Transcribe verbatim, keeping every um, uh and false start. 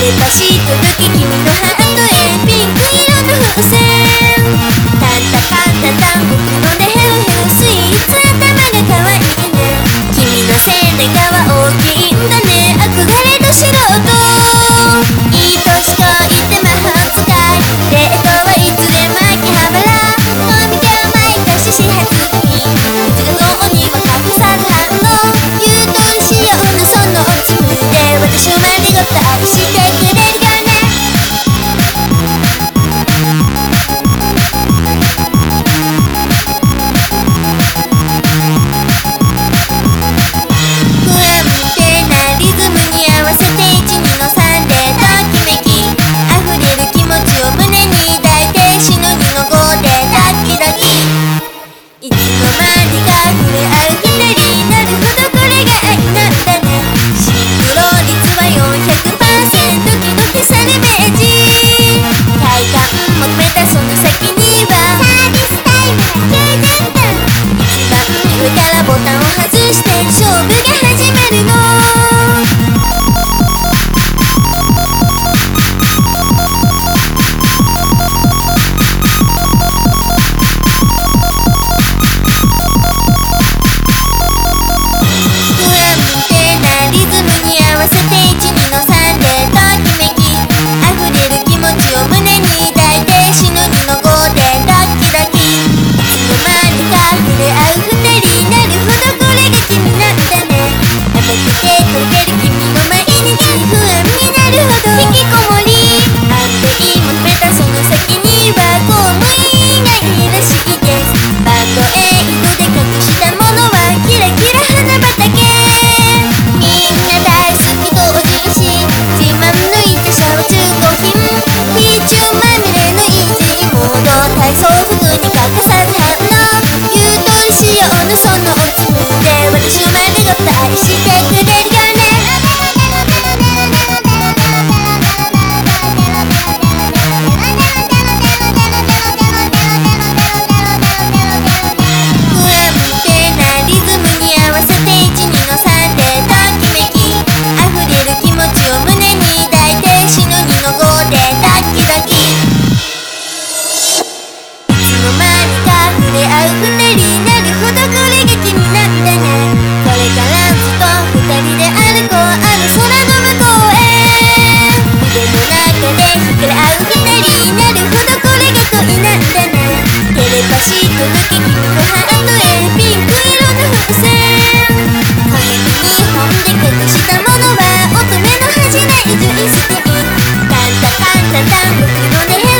レパシー届き君のハートへピンク色の風船タンタカンタタン僕のでヘロヘロスイーツ頭が可愛いね君の背中は大きいんだね憧れの素人いい年こいて魔法使いデートはいつでも秋葉原コミケを毎年始発に普通の鬼はカフサル反応優等仕様のそのおつむで私を丸ごと愛してくれるよね不安定なリズムに合わせていちにのさんでときめき溢れる気持ちを胸に抱いて死のにのごでドキドキいつの間にか触れ合う左になるほどこれが愛なんだねシンクロ率は よんひゃくパーセント ドキドキサルベージ快感求めたその先にはサービスタイムな経験談一番上からボタンを外して勝負が始まるの不安定なリズムに合わせていちにのさんでときめき溢れる気持ちを胸に抱いて死のにのごでドキドキいつの間にか触れ合う二人になるほどこれが君なんだね甘くてとろける君の毎日不安になるほど引きこもり安定求めたその先には公務員がいるらしいですバンドエイドで隠したものはキラキラ花畑みんな大好き同人誌自慢抜いたシャワー中古品ピーチューまみれのイージーモード体操服に欠かさず反応優等仕様のそのおつむで私を丸ごと愛してくれるよね不安定なリズムに合わせていちにのさんでときめき溢れる気持ちを胸に抱いて死のにのごでドキドキいつの間にか触れ合う二人になるほどこれが君なんだねこれからずっと二人で歩こうあの空の向こうへ腕の中で惹かれ合う二人になるほどこれが恋なんだねテレパシー届き君のハートへピンク色の風船鏡に本で隠したものは乙女の恥じない純粋タンタカンタタン僕のね